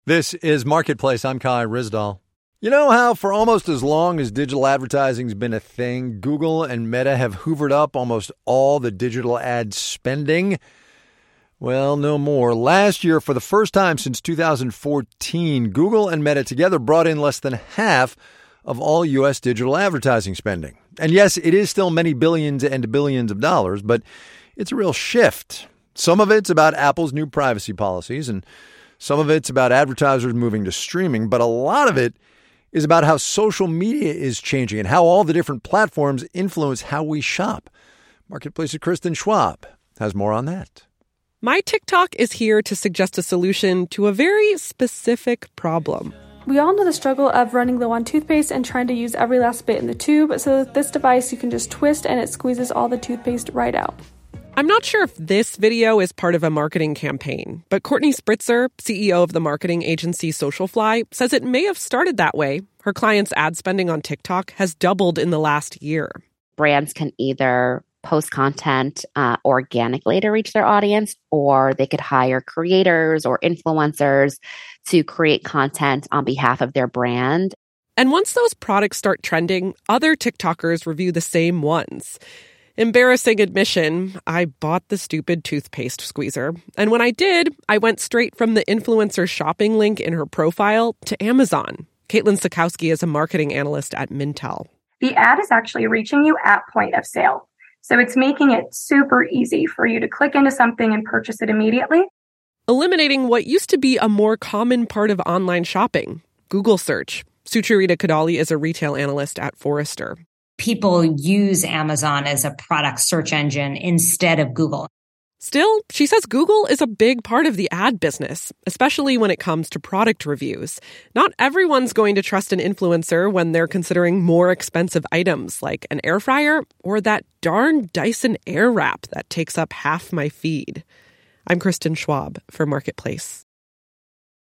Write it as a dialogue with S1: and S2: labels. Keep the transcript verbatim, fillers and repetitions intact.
S1: This is Marketplace. I'm Kai Ryssdal. You know how for almost as long as digital advertising's been a thing, Google and Meta have hoovered up almost all the digital ad spending? Well, no more. Last year, for the first time since two thousand fourteen, Google and Meta together brought in less than half of all U S digital advertising spending. And yes, it is still many billions and billions of dollars, but it's a real shift. Some of it's about Apple's new privacy policies, and some of it's about advertisers moving to streaming, but a lot of it is about how social media is changing and how all the different platforms influence how we shop. Marketplace's Kristen Schwab has more on that.
S2: My TikTok is here to suggest a solution to a very specific problem.
S3: We all know the struggle of running low on toothpaste and trying to use every last bit in the tube, so with this device you can just twist and it squeezes all the toothpaste right out.
S2: I'm not sure if this video is part of a marketing campaign, but Courtney Spritzer, C E O of the marketing agency Socialfly, says it may have started that way. Her clients' ad spending on TikTok has doubled in the last year.
S4: Brands can either post content uh, organically to reach their audience, or they could hire creators or influencers to create content on behalf of their brand.
S2: And once those products start trending, other TikTokers review the same ones. Embarrassing admission, I bought the stupid toothpaste squeezer. And when I did, I went straight from the influencer shopping link in her profile to Amazon. Caitlin Sikowski is a marketing analyst at Mintel.
S5: The ad is actually reaching you at point of sale. So it's making it super easy for you to click into something and purchase it immediately.
S2: Eliminating what used to be a more common part of online shopping, Google search. Sucharita Kadali is a retail analyst at Forrester.
S6: People use Amazon as a product search engine instead of Google.
S2: Still, she says Google is a big part of the ad business, especially when it comes to product reviews. Not everyone's going to trust an influencer when they're considering more expensive items like an air fryer or that darn Dyson Airwrap that takes up half my feed. I'm Kristen Schwab for Marketplace.